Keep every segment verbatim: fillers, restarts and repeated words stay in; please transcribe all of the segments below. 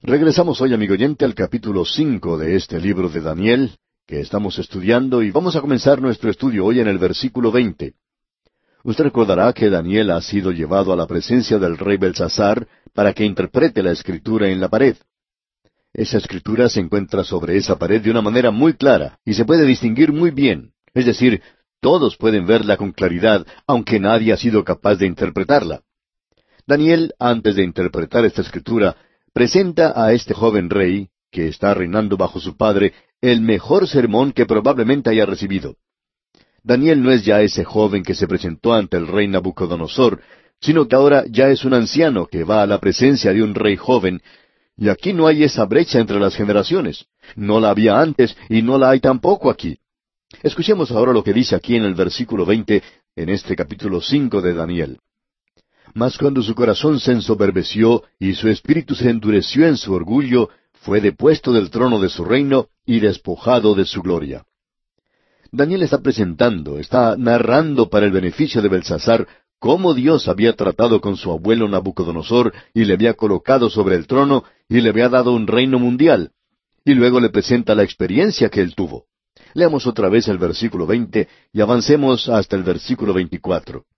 Regresamos hoy, amigo oyente, al capítulo cinco de este libro de Daniel, que estamos estudiando, y vamos a comenzar nuestro estudio hoy en el versículo veinte. Usted recordará que Daniel ha sido llevado a la presencia del rey Belsasar para que interprete la escritura en la pared. Esa escritura se encuentra sobre esa pared de una manera muy clara, y se puede distinguir muy bien. Es decir, todos pueden verla con claridad, aunque nadie ha sido capaz de interpretarla. Daniel, antes de interpretar esta escritura, presenta a este joven rey, que está reinando bajo su padre, el mejor sermón que probablemente haya recibido. Daniel no es ya ese joven que se presentó ante el rey Nabucodonosor, sino que ahora ya es un anciano que va a la presencia de un rey joven, y aquí no hay esa brecha entre las generaciones. No la había antes y no la hay tampoco aquí. Escuchemos ahora lo que dice aquí en el versículo veinte, en este capítulo cinco de Daniel. Mas cuando su corazón se ensoberbeció y su espíritu se endureció en su orgullo, fue depuesto del trono de su reino y despojado de su gloria. Daniel está presentando, está narrando para el beneficio de Belsasar cómo Dios había tratado con su abuelo Nabucodonosor y le había colocado sobre el trono y le había dado un reino mundial. Y luego le presenta la experiencia que él tuvo. Leamos otra vez el versículo veinte y avancemos hasta el versículo veinticuatro.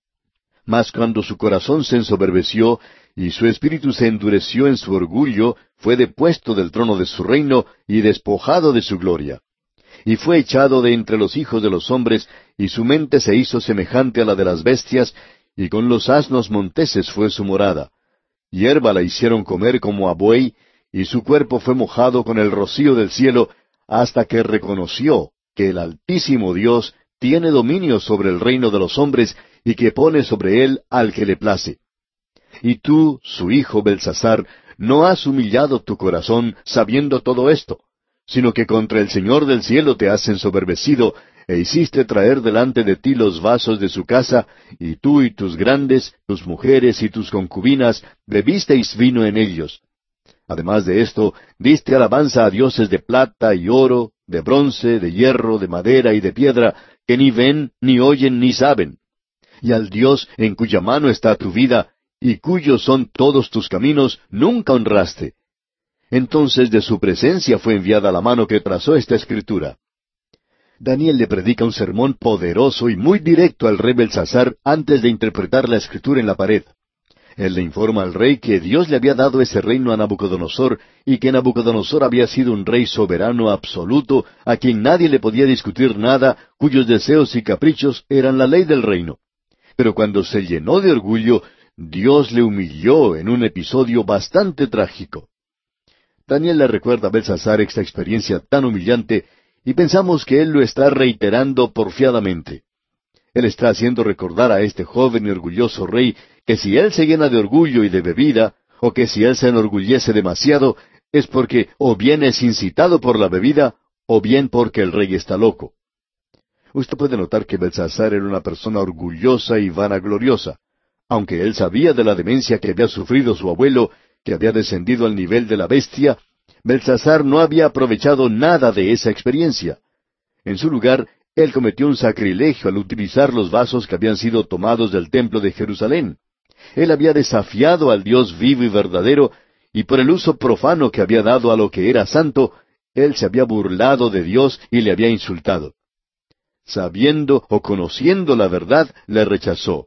Mas cuando su corazón se ensoberbeció y su espíritu se endureció en su orgullo, fue depuesto del trono de su reino y despojado de su gloria. Y fue echado de entre los hijos de los hombres, y su mente se hizo semejante a la de las bestias, y con los asnos monteses fue su morada. Hierba la hicieron comer como a buey, y su cuerpo fue mojado con el rocío del cielo, hasta que reconoció que el Altísimo Dios tiene dominio sobre el reino de los hombres, y que pone sobre él al que le place. Y tú, su hijo Belsasar, no has humillado tu corazón sabiendo todo esto, sino que contra el Señor del cielo te has ensoberbecido, e hiciste traer delante de ti los vasos de su casa, y tú y tus grandes, tus mujeres y tus concubinas, bebisteis vino en ellos. Además de esto, diste alabanza a dioses de plata y oro, de bronce, de hierro, de madera y de piedra, que ni ven, ni oyen, ni saben. Y al Dios en cuya mano está tu vida, y cuyos son todos tus caminos, nunca honraste. Entonces de su presencia fue enviada la mano que trazó esta escritura. Daniel le predica un sermón poderoso y muy directo al rey Belsasar antes de interpretar la escritura en la pared. Él le informa al rey que Dios le había dado ese reino a Nabucodonosor y que Nabucodonosor había sido un rey soberano absoluto a quien nadie le podía discutir nada, cuyos deseos y caprichos eran la ley del reino. Pero cuando se llenó de orgullo, Dios le humilló en un episodio bastante trágico. Daniel le recuerda a Belsasar esta experiencia tan humillante y pensamos que él lo está reiterando porfiadamente. Él está haciendo recordar a este joven y orgulloso rey que si él se llena de orgullo y de bebida, o que si él se enorgullece demasiado, es porque o bien es incitado por la bebida, o bien porque el rey está loco. Usted puede notar que Belsasar era una persona orgullosa y vanagloriosa. Aunque él sabía de la demencia que había sufrido su abuelo, que había descendido al nivel de la bestia, Belsasar no había aprovechado nada de esa experiencia. En su lugar, él cometió un sacrilegio al utilizar los vasos que habían sido tomados del templo de Jerusalén. Él había desafiado al Dios vivo y verdadero, y por el uso profano que había dado a lo que era santo, él se había burlado de Dios y le había insultado. Sabiendo o conociendo la verdad, le rechazó.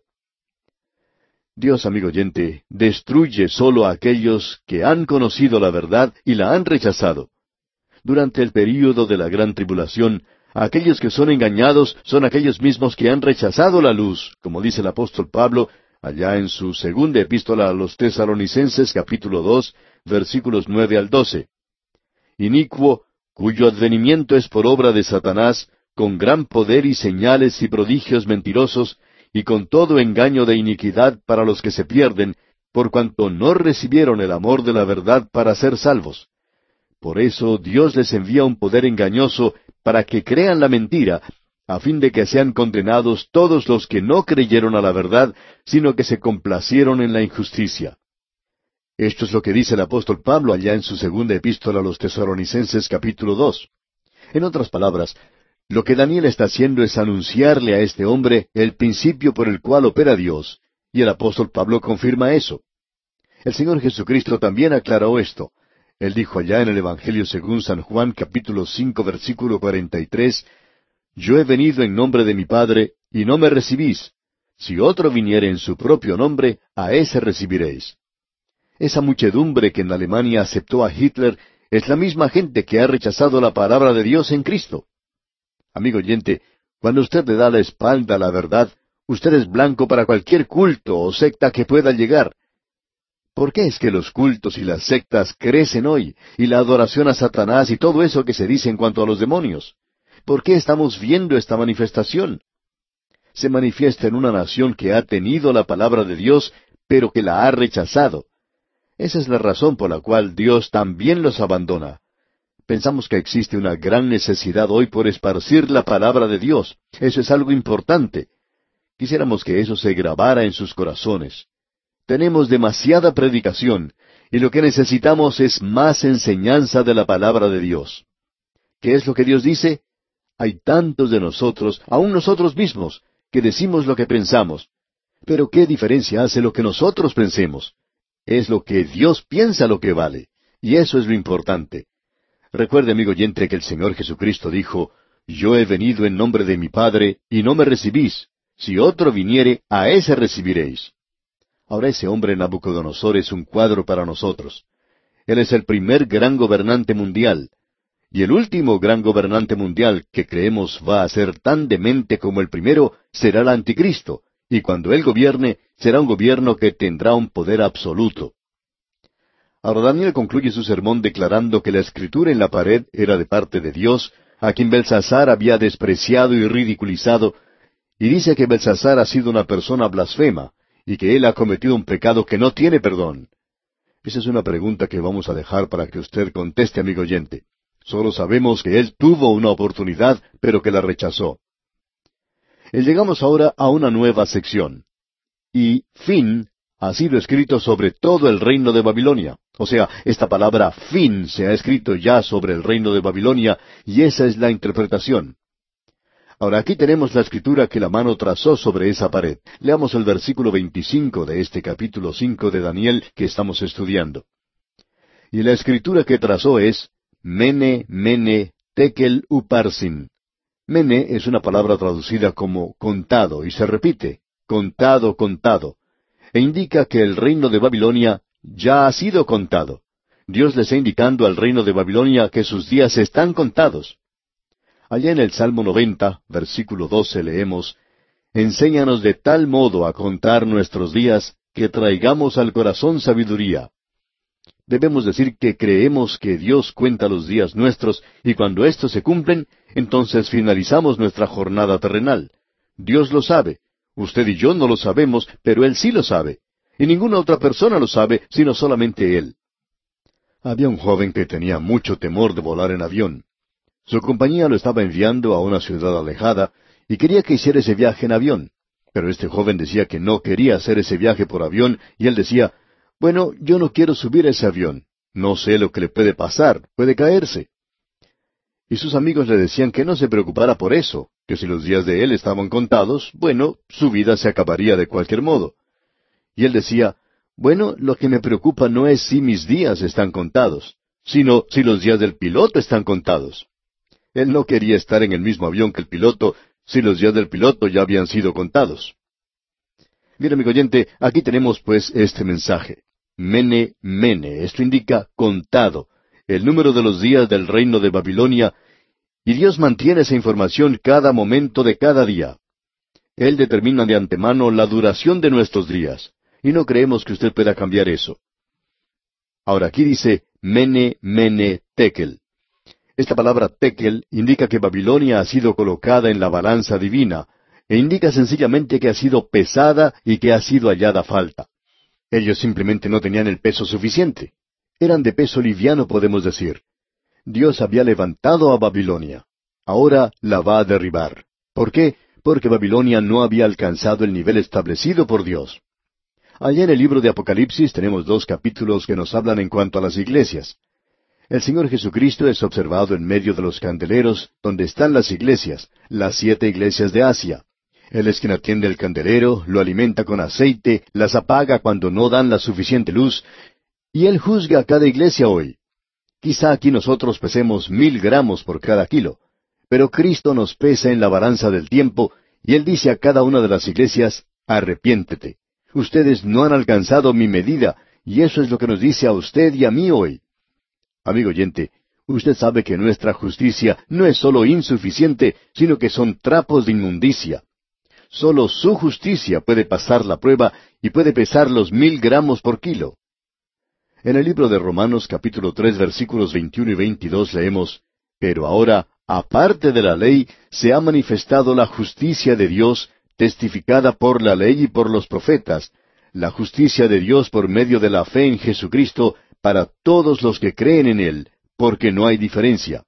Dios, amigo oyente, destruye solo a aquellos que han conocido la verdad y la han rechazado. Durante el período de la gran tribulación, aquellos que son engañados son aquellos mismos que han rechazado la luz, como dice el apóstol Pablo, allá en su segunda epístola a los Tesalonicenses, capítulo dos, versículos nueve al doce. Inicuo, cuyo advenimiento es por obra de Satanás, con gran poder y señales y prodigios mentirosos, y con todo engaño de iniquidad para los que se pierden, por cuanto no recibieron el amor de la verdad para ser salvos. Por eso Dios les envía un poder engañoso para que crean la mentira, a fin de que sean condenados todos los que no creyeron a la verdad, sino que se complacieron en la injusticia. Esto es lo que dice el apóstol Pablo allá en su segunda epístola a los Tesalonicenses capítulo dos. En otras palabras, lo que Daniel está haciendo es anunciarle a este hombre el principio por el cual opera Dios, y el apóstol Pablo confirma eso. El Señor Jesucristo también aclaró esto. Él dijo allá en el Evangelio según San Juan, capítulo cinco, versículo cuarenta y tres, Yo he venido en nombre de mi Padre, y no me recibís. Si otro viniere en su propio nombre, a ese recibiréis. Esa muchedumbre que en Alemania aceptó a Hitler es la misma gente que ha rechazado la palabra de Dios en Cristo. Amigo oyente, cuando usted le da la espalda a la verdad, usted es blanco para cualquier culto o secta que pueda llegar. ¿Por qué es que los cultos y las sectas crecen hoy, y la adoración a Satanás y todo eso que se dice en cuanto a los demonios? ¿Por qué estamos viendo esta manifestación? Se manifiesta en una nación que ha tenido la palabra de Dios, pero que la ha rechazado. Esa es la razón por la cual Dios también los abandona. Pensamos que existe una gran necesidad hoy por esparcir la palabra de Dios. Eso es algo importante. Quisiéramos que eso se grabara en sus corazones. Tenemos demasiada predicación, y lo que necesitamos es más enseñanza de la palabra de Dios. ¿Qué es lo que Dios dice? Hay tantos de nosotros, aun nosotros mismos, que decimos lo que pensamos. Pero ¿qué diferencia hace lo que nosotros pensemos? Es lo que Dios piensa lo que vale, y eso es lo importante. Recuerde, amigo oyente, que el Señor Jesucristo dijo, Yo he venido en nombre de mi Padre, y no me recibís. Si otro viniere, a ese recibiréis. Ahora ese hombre Nabucodonosor es un cuadro para nosotros. Él es el primer gran gobernante mundial, y el último gran gobernante mundial que creemos va a ser tan demente como el primero será el anticristo, y cuando él gobierne, será un gobierno que tendrá un poder absoluto. Ahora Daniel concluye su sermón declarando que la escritura en la pared era de parte de Dios, a quien Belsasar había despreciado y ridiculizado, y dice que Belsasar ha sido una persona blasfema, y que él ha cometido un pecado que no tiene perdón. Esa es una pregunta que vamos a dejar para que usted conteste, amigo oyente. Solo sabemos que él tuvo una oportunidad, pero que la rechazó. Y llegamos ahora a una nueva sección. Y fin ha sido escrito sobre todo el reino de Babilonia. O sea, esta palabra fin se ha escrito ya sobre el reino de Babilonia, y esa es la interpretación. Ahora aquí tenemos la escritura que la mano trazó sobre esa pared. Leamos el versículo veinticinco de este capítulo cinco de Daniel que estamos estudiando. Y la escritura que trazó es Mene, Mene, Tekel, Uparsin. Mene es una palabra traducida como contado, y se repite, contado, contado, e indica que el reino de Babilonia ya ha sido contado. Dios le está indicando al reino de Babilonia que sus días están contados. Allá en el Salmo noventa, versículo doce, leemos, Enséñanos de tal modo a contar nuestros días, que traigamos al corazón sabiduría. Debemos decir que creemos que Dios cuenta los días nuestros, y cuando éstos se cumplen, entonces finalizamos nuestra jornada terrenal. Dios lo sabe. Usted y yo no lo sabemos, pero Él sí lo sabe. Y ninguna otra persona lo sabe, sino solamente Él. Había un joven que tenía mucho temor de volar en avión. Su compañía lo estaba enviando a una ciudad alejada, y quería que hiciera ese viaje en avión. Pero este joven decía que no quería hacer ese viaje por avión, y él decía, bueno, yo no quiero subir a ese avión. No sé lo que le puede pasar, puede caerse. Y sus amigos le decían que no se preocupara por eso, que si los días de él estaban contados, bueno, su vida se acabaría de cualquier modo. Y él decía, bueno, lo que me preocupa no es si mis días están contados, sino si los días del piloto están contados. Él no quería estar en el mismo avión que el piloto, si los días del piloto ya habían sido contados. Mira, amigo oyente, aquí tenemos pues este mensaje. Mene, mene, esto indica contado, el número de los días del reino de Babilonia, y Dios mantiene esa información cada momento de cada día. Él determina de antemano la duración de nuestros días, y no creemos que usted pueda cambiar eso. Ahora aquí dice, Mene, mene, tekel. Esta palabra tekel indica que Babilonia ha sido colocada en la balanza divina, e indica sencillamente que ha sido pesada y que ha sido hallada falta. Ellos simplemente no tenían el peso suficiente. Eran de peso liviano, podemos decir. Dios había levantado a Babilonia. Ahora la va a derribar. ¿Por qué? Porque Babilonia no había alcanzado el nivel establecido por Dios. Allá en el libro de Apocalipsis tenemos dos capítulos que nos hablan en cuanto a las iglesias. El Señor Jesucristo es observado en medio de los candeleros donde están las iglesias, las siete iglesias de Asia. Él es quien atiende el candelero, lo alimenta con aceite, las apaga cuando no dan la suficiente luz, y Él juzga a cada iglesia hoy. Quizá aquí nosotros pesemos mil gramos por cada kilo, pero Cristo nos pesa en la balanza del tiempo, y Él dice a cada una de las iglesias, arrepiéntete. Ustedes no han alcanzado mi medida, y eso es lo que nos dice a usted y a mí hoy. Amigo oyente, usted sabe que nuestra justicia no es sólo insuficiente, sino que son trapos de inmundicia. Sólo su justicia puede pasar la prueba y puede pesar los mil gramos por kilo. En el libro de Romanos capítulo tres versículos veintiuno y veintidós leemos, Pero ahora, aparte de la ley, se ha manifestado la justicia de Dios, testificada por la ley y por los profetas, la justicia de Dios por medio de la fe en Jesucristo, para todos los que creen en Él, porque no hay diferencia.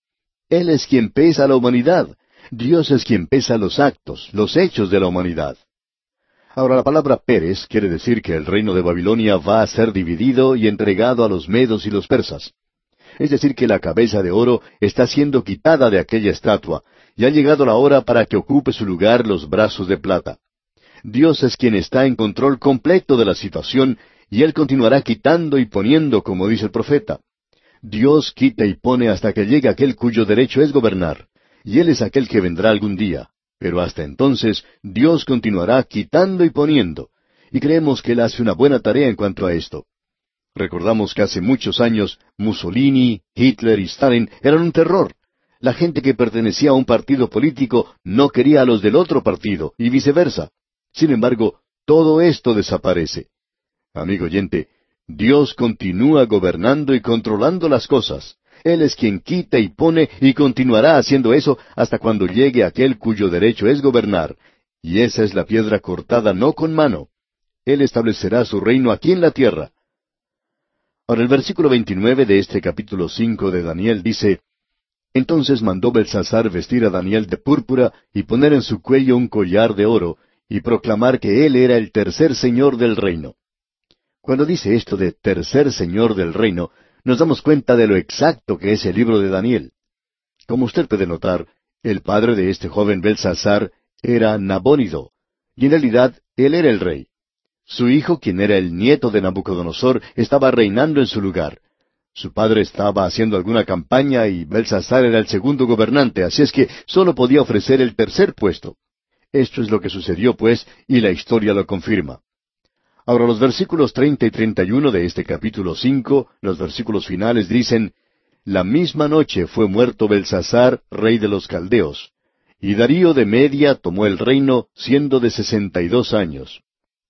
Él es quien pesa a la humanidad. Dios es quien pesa los actos, los hechos de la humanidad. Ahora, la palabra Pérez quiere decir que el reino de Babilonia va a ser dividido y entregado a los medos y los persas. Es decir, que la cabeza de oro está siendo quitada de aquella estatua, y ha llegado la hora para que ocupe su lugar los brazos de plata. Dios es quien está en control completo de la situación, y Él continuará quitando y poniendo, como dice el profeta. Dios quita y pone hasta que llegue aquel cuyo derecho es gobernar, y Él es aquel que vendrá algún día. Pero hasta entonces, Dios continuará quitando y poniendo, y creemos que Él hace una buena tarea en cuanto a esto. Recordamos que hace muchos años Mussolini, Hitler y Stalin eran un terror. La gente que pertenecía a un partido político no quería a los del otro partido, y viceversa. Sin embargo, todo esto desaparece. Amigo oyente, Dios continúa gobernando y controlando las cosas. Él es quien quita y pone y continuará haciendo eso hasta cuando llegue aquel cuyo derecho es gobernar. Y esa es la piedra cortada no con mano. Él establecerá su reino aquí en la tierra. Ahora el versículo veintinueve de este capítulo cinco de Daniel dice, Entonces mandó Belsasar vestir a Daniel de púrpura y poner en su cuello un collar de oro, y proclamar que él era el tercer señor del reino. Cuando dice esto de tercer señor del reino, nos damos cuenta de lo exacto que es el libro de Daniel. Como usted puede notar, el padre de este joven Belsasar era Nabónido, y en realidad él era el rey. Su hijo, quien era el nieto de Nabucodonosor, estaba reinando en su lugar. Su padre estaba haciendo alguna campaña y Belsasar era el segundo gobernante, así es que sólo podía ofrecer el tercer puesto. Esto es lo que sucedió, pues, y la historia lo confirma. Ahora los versículos treinta y treinta y uno de este capítulo cinco, los versículos finales dicen, La misma noche fue muerto Belsasar, rey de los caldeos, y Darío de Media tomó el reino, siendo de sesenta y dos años.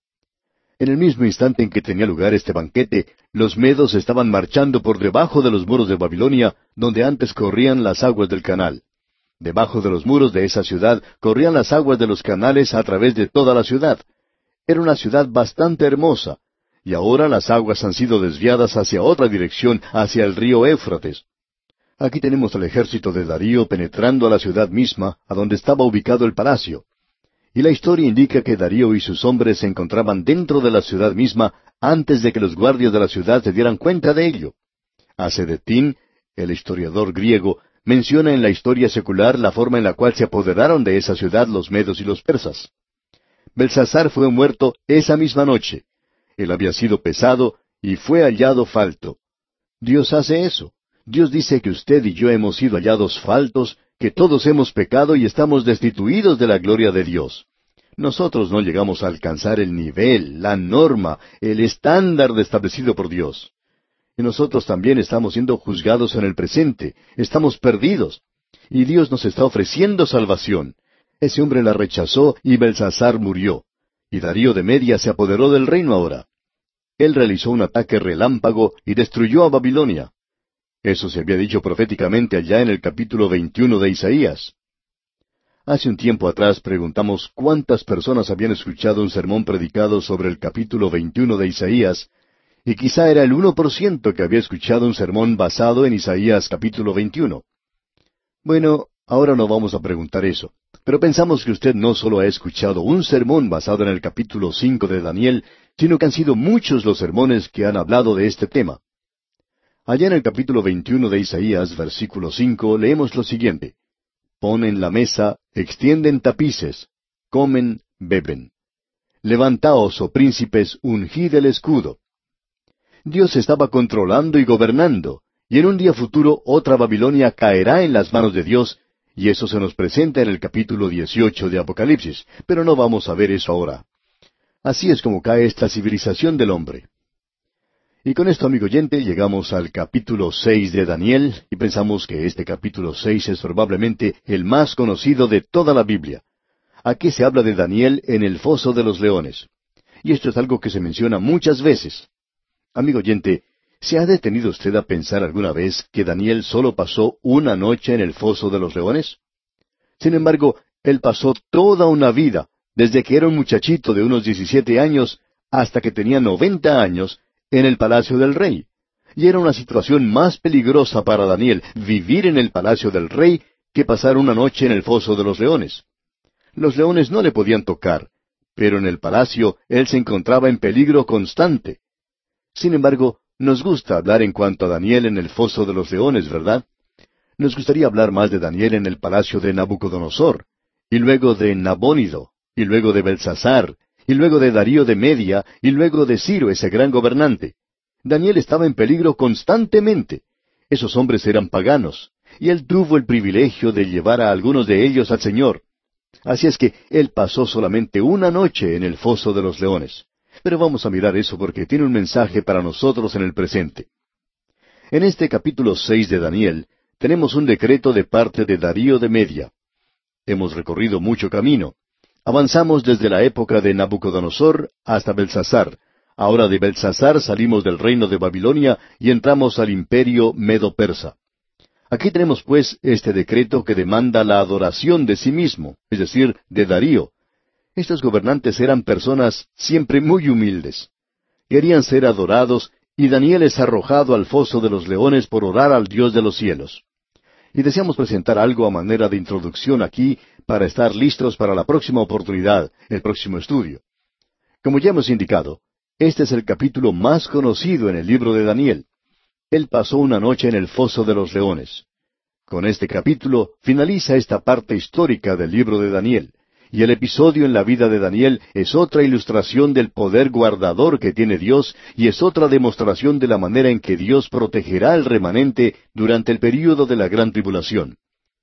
En el mismo instante en que tenía lugar este banquete, los medos estaban marchando por debajo de los muros de Babilonia, donde antes corrían las aguas del canal. Debajo de los muros de esa ciudad corrían las aguas de los canales a través de toda la ciudad. Era una ciudad bastante hermosa, y ahora las aguas han sido desviadas hacia otra dirección, hacia el río Éufrates. Aquí tenemos al ejército de Darío penetrando a la ciudad misma, a donde estaba ubicado el palacio. Y la historia indica que Darío y sus hombres se encontraban dentro de la ciudad misma antes de que los guardias de la ciudad se dieran cuenta de ello. Acedetín, el historiador griego, menciona en la historia secular la forma en la cual se apoderaron de esa ciudad los medos y los persas. Belsasar fue muerto esa misma noche. Él había sido pesado y fue hallado falto. Dios hace eso. Dios dice que usted y yo hemos sido hallados faltos, que todos hemos pecado y estamos destituidos de la gloria de Dios. Nosotros no llegamos a alcanzar el nivel, la norma, el estándar establecido por Dios. Y nosotros también estamos siendo juzgados en el presente, estamos perdidos. Y Dios nos está ofreciendo salvación. Ese hombre la rechazó y Belsasar murió. Y Darío de Media se apoderó del reino ahora. Él realizó un ataque relámpago y destruyó a Babilonia. Eso se había dicho proféticamente allá en el capítulo veintiuno de Isaías. Hace un tiempo atrás preguntamos cuántas personas habían escuchado un sermón predicado sobre el capítulo veintiuno de Isaías, y quizá era el uno por ciento que había escuchado un sermón basado en Isaías capítulo veintiuno. Bueno, ahora no vamos a preguntar eso, pero pensamos que usted no solo ha escuchado un sermón basado en el capítulo cinco de Daniel, sino que han sido muchos los sermones que han hablado de este tema. Allá en el capítulo veintiuno de Isaías, versículo cinco, leemos lo siguiente. Ponen la mesa, extienden tapices, comen, beben. Levantaos, oh príncipes, ungid el escudo. Dios estaba controlando y gobernando, y en un día futuro otra Babilonia caerá en las manos de Dios, y eso se nos presenta en el capítulo dieciocho de Apocalipsis, pero no vamos a ver eso ahora. Así es como cae esta civilización del hombre. Y con esto, amigo oyente, llegamos al capítulo seis de Daniel, y pensamos que este capítulo seis es probablemente el más conocido de toda la Biblia. Aquí se habla de Daniel en el foso de los leones. Y esto es algo que se menciona muchas veces. Amigo oyente, ¿se ha detenido usted a pensar alguna vez que Daniel solo pasó una noche en el foso de los leones? Sin embargo, él pasó toda una vida, desde que era un muchachito de unos diecisiete años hasta que tenía noventa años, en el palacio del rey. Y era una situación más peligrosa para Daniel vivir en el palacio del rey que pasar una noche en el foso de los leones. Los leones no le podían tocar, pero en el palacio él se encontraba en peligro constante. Sin embargo, nos gusta hablar en cuanto a Daniel en el foso de los leones, ¿verdad? Nos gustaría hablar más de Daniel en el palacio de Nabucodonosor, y luego de Nabónido, y luego de Belsasar, y luego de Darío de Media, y luego de Ciro, ese gran gobernante. Daniel estaba en peligro constantemente. Esos hombres eran paganos, y él tuvo el privilegio de llevar a algunos de ellos al Señor. Así es que él pasó solamente una noche en el foso de los leones. Pero vamos a mirar eso porque tiene un mensaje para nosotros en el presente. En este capítulo seis de Daniel, tenemos un decreto de parte de Darío de Media. Hemos recorrido mucho camino. Avanzamos desde la época de Nabucodonosor hasta Belsasar. Ahora de Belsasar salimos del reino de Babilonia y entramos al imperio medo-persa. Aquí tenemos pues este decreto que demanda la adoración de sí mismo, es decir, de Darío. Estos gobernantes eran personas siempre muy humildes. Querían ser adorados, y Daniel es arrojado al foso de los leones por orar al Dios de los cielos. Y deseamos presentar algo a manera de introducción aquí para estar listos para la próxima oportunidad, el próximo estudio. Como ya hemos indicado, este es el capítulo más conocido en el libro de Daniel. Él pasó una noche en el foso de los leones. Con este capítulo finaliza esta parte histórica del libro de Daniel, y el episodio en la vida de Daniel es otra ilustración del poder guardador que tiene Dios, y es otra demostración de la manera en que Dios protegerá al remanente durante el período de la gran tribulación.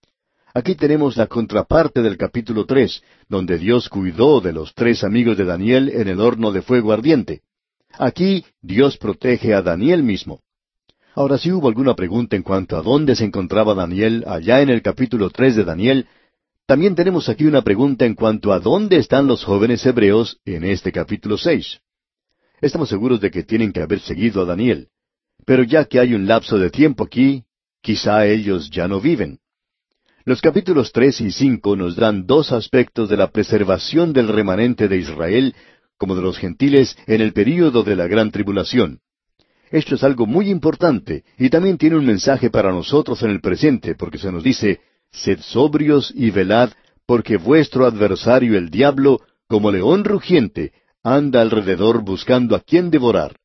Aquí tenemos la contraparte del capítulo tres, donde Dios cuidó de los tres amigos de Daniel en el horno de fuego ardiente. Aquí Dios protege a Daniel mismo. Ahora, si hubo alguna pregunta en cuanto a dónde se encontraba Daniel allá en el capítulo tres de Daniel, también tenemos aquí una pregunta en cuanto a dónde están los jóvenes hebreos en este capítulo seis. Estamos seguros de que tienen que haber seguido a Daniel. Pero ya que hay un lapso de tiempo aquí, quizá ellos ya no viven. Los capítulos tres y cinco nos dan dos aspectos de la preservación del remanente de Israel, como de los gentiles en el período de la gran tribulación. Esto es algo muy importante, y también tiene un mensaje para nosotros en el presente, porque se nos dice: sed sobrios y velad, porque vuestro adversario el diablo, como león rugiente, anda alrededor buscando a quien devorar.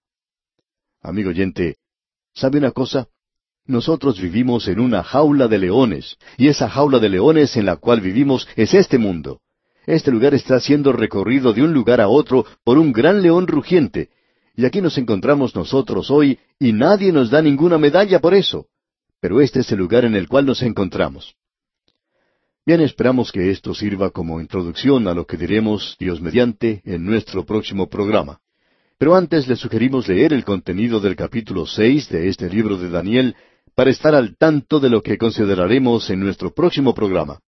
Amigo oyente, ¿sabe una cosa? Nosotros vivimos en una jaula de leones, y esa jaula de leones en la cual vivimos es este mundo. Este lugar está siendo recorrido de un lugar a otro por un gran león rugiente, y aquí nos encontramos nosotros hoy, y nadie nos da ninguna medalla por eso. Pero este es el lugar en el cual nos encontramos. Bien, esperamos que esto sirva como introducción a lo que diremos, Dios mediante, en nuestro próximo programa. Pero antes le sugerimos leer el contenido del capítulo seis de este libro de Daniel para estar al tanto de lo que consideraremos en nuestro próximo programa.